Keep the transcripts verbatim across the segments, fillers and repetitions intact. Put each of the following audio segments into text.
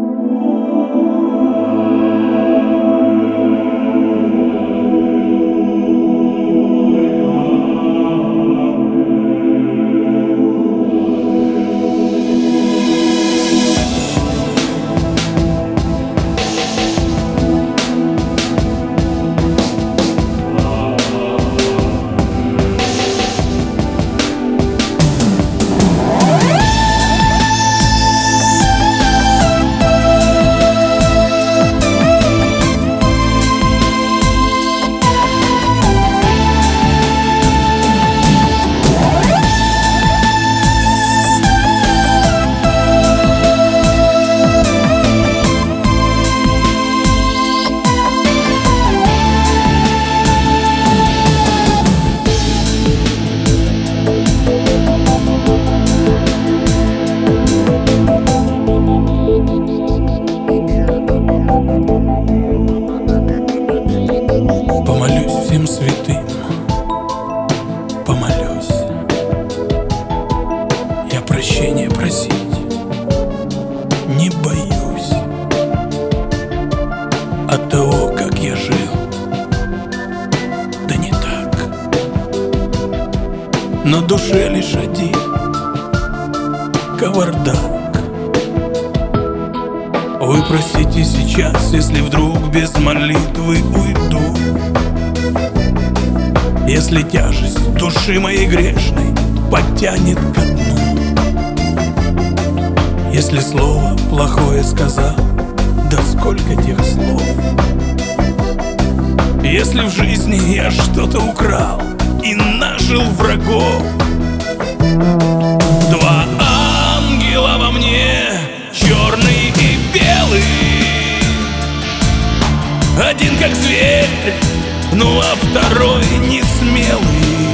прощения просить не боюсь от того, как я жил. Да не так. На душе лишь один кавардак. Вы простите сейчас, если вдруг без молитвы уйду, если тяжесть души моей грешной подтянет ко дну, если слово плохое сказал, да сколько тех слов, если в жизни я что-то украл и нажил врагов. Два ангела во мне, черный и белый, один как зверь, ну а второй не смелый.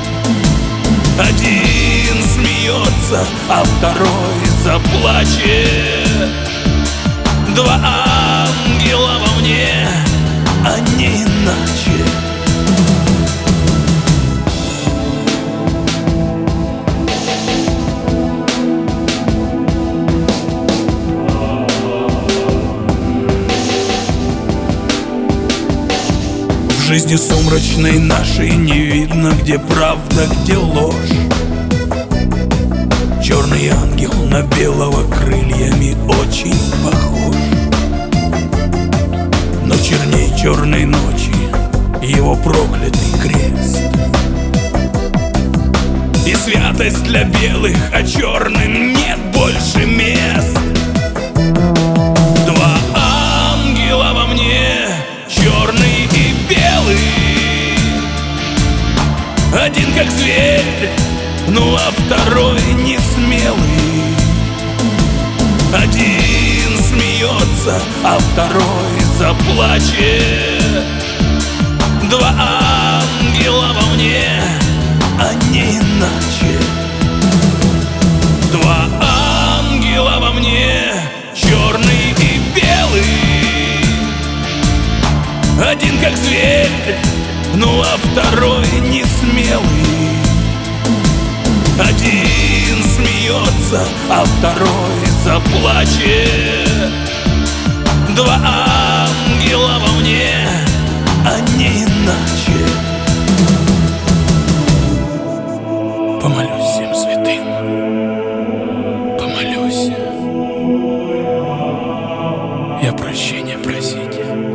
Один смеется, а второй заплачет. Два ангела во мне, а не иначе. В жизни сумрачной нашей не видно, где правда, где ложь. Черный ангел на белого крыльями очень похож, но черней черной ночи его проклятый крест. И святость для белых, а черным нет больше мест. Два ангела во мне, черный и белый, один как зверь, ну а второй не смелый. Один смеется, а второй заплачет. Два ангела во мне, а не иначе. Два ангела во мне, черный и белый, один как зверь, ну а второй не смелый. Один смеется, а второй заплачет. Два ангела во мне, а не иначе. Помолюсь всем святым, помолюсь. Я прощения просить